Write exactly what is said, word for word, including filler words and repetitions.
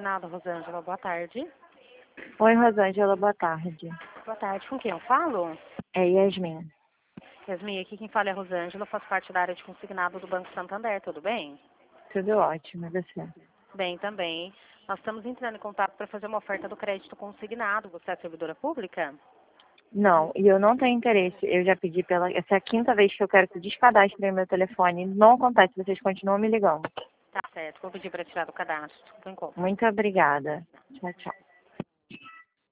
Consignado, Rosângela, boa tarde. Oi, Rosângela, boa tarde. Boa tarde, com quem eu falo? É Yasmin. Yasmin, aqui quem fala é a Rosângela, faço parte da área de consignado do Banco Santander, tudo bem? Tudo ótimo, e você? Bem também. Nós estamos entrando em contato para fazer uma oferta do crédito consignado. Você é servidora pública? Não, e eu não tenho interesse. Eu já pedi pela... Essa é a quinta vez que eu quero que descadastrem meu telefone. Não acontece, vocês continuam me ligando. Tá certo, vou pedir para tirar do cadastro. Desculpa o incômodo. Muito obrigada. Tchau, tchau.